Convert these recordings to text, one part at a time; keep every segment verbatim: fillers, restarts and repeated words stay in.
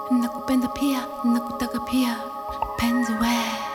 nakupenda pia, nakutaka pia, penzi we.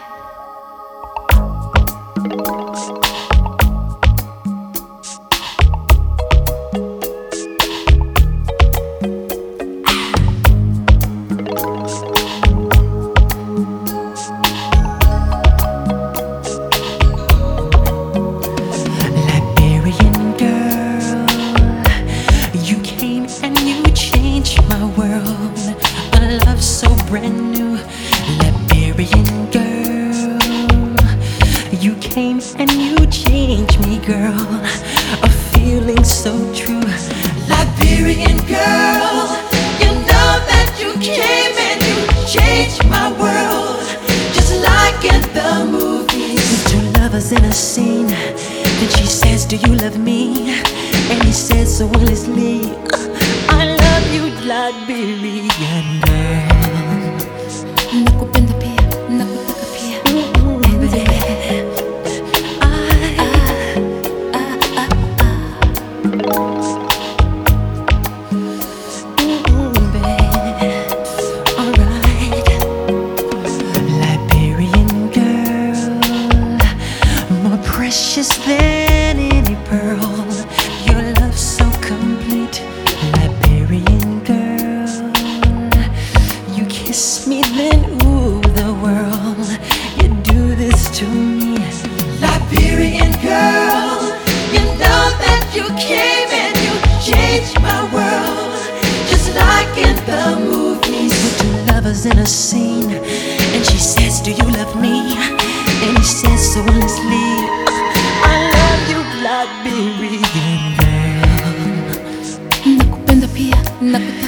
Brand new Liberian girl, you came and you changed me, girl. A feeling so true. Liberian girl, you know that you came and you changed my world, just like in the movies. Two lovers in a scene, then she says, do you love me? And he says so honestly, I love you, Liberian girl. Nakupenda pia, nakutaka pia, penzi we. Liberian girl, more precious than any pearl. Your love so complete. Liberian girl, you kiss me then ooh the world. You do this to me. Liberian girl, you know that you came and you changed my world, just like in the movies. With two lovers in a scene, and she says, do you love me? And he says so honestly, I love you, Liberian girl. Nakupenda pia, nakutaka